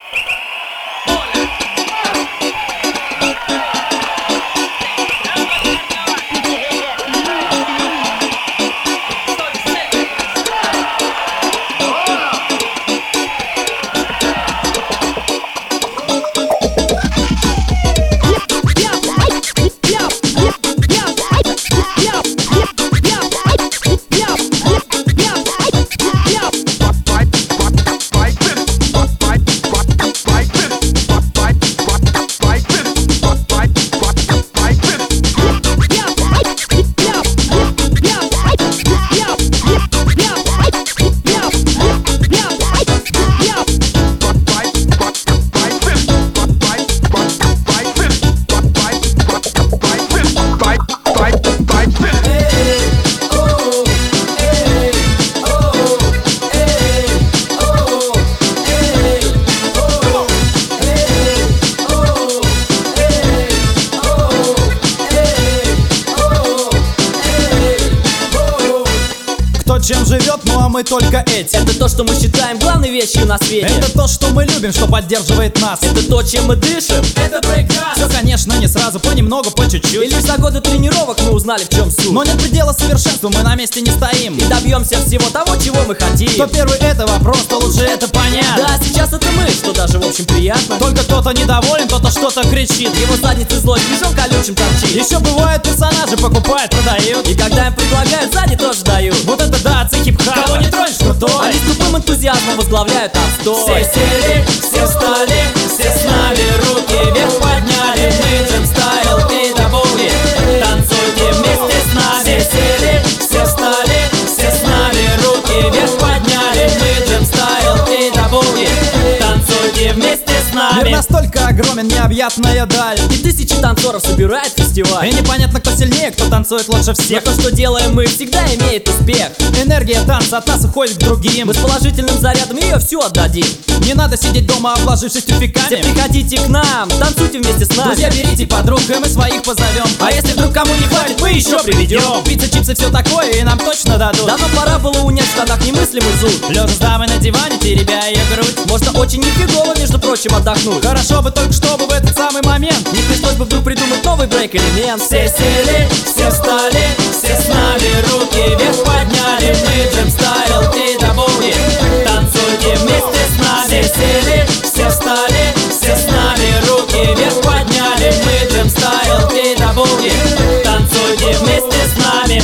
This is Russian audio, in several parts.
Чем живет, ну а мы только эти. Это то, что мы считаем главной вещью на свете. Это то, что мы любим, что поддерживает нас. Это то, чем мы дышим. Это брейк-данс. Все, конечно, не сразу, понемногу, по чуть-чуть. И лишь за годы тренировок мы узнали, в чем суть. Но нет предела совершенству, мы на месте не стоим. И добьемся всего того, чего мы хотим. Кто первый, это вопрос, то лучше это понять. Да, сейчас это мы, что даже в общем приятно. Только кто-то недоволен, кто-то что-то кричит. Его задницы злой движом колючим торчит. Еще бывают персонажи, покупают, продают. И когда им предлагают, сзади тоже дают. Вот это да, отцы хип-хапа. Кого не тронешь, крутой. Они с тупым энтузиазмом возглавляют отстой. Все сели, все встали, все с нами, руки вверх подняли. Мы джем стайл и даблги, танцуйте вместе с нами. Все сели, все встали, все с нами, руки вверх подняли. Мы джем стайл и даблги, танцуйте вместе с нами. Мир настолько огромен, необъятная даль. И тысячи танцоров собирает фестиваль. И непонятно, кто сильнее, кто танцует лучше всех. Но то, что делаем мы, всегда имеет успех. Энергия танца от нас уходит к другим. Мы с положительным зарядом ее всю отдадим. Не надо сидеть дома, обложившись тюфяками. Все приходите к нам, танцуйте вместе с нами. Друзья, берите подруг, и мы своих позовем. А если вдруг кому не хватит, мы еще приведем. Пицца, чипсы, все такое, и нам точно дадут. Давно пора было унять в штанах немыслимый зуд. Лежа с дамой на диване, теребя ее грудь. Можно очень нифигово, между прочим, отдохнуть. Хорошо бы только чтобы в этот самый момент не пришлось бы вдруг придумать новый брейк-элемент. Все сели, все встали, все с нами, руки вверх подняли. Мы джем стайл и даблги, танцуйте вместе с нами. Все сели, все встали, все с нами, руки вверх подняли. Мы джем стайл и даблги, танцуйте вместе с нами.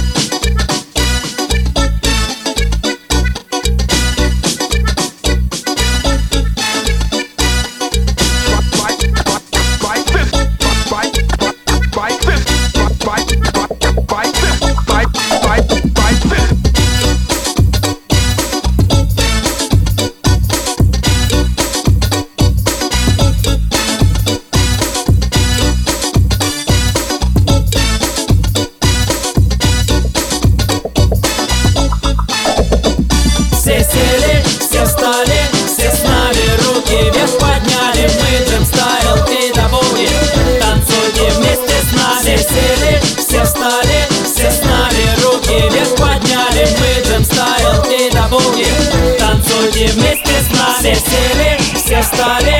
Все сели, все встали, все с нами, руки вверх подняли. Мы джем стайл и даблги, танцуйте вместе с нами. Все сели, все встали, все с нами, руки вверх подняли. Мы джем стайл и даблги, танцуйте вместе с нами. Все сели, все встали,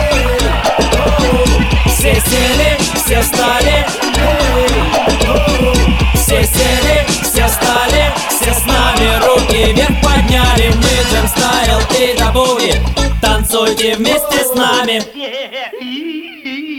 все сели, все встали, все сели, все встали, все с нами, руки вверх подняли. Мы джем стайл и даблги, танцуйте вместе с нами.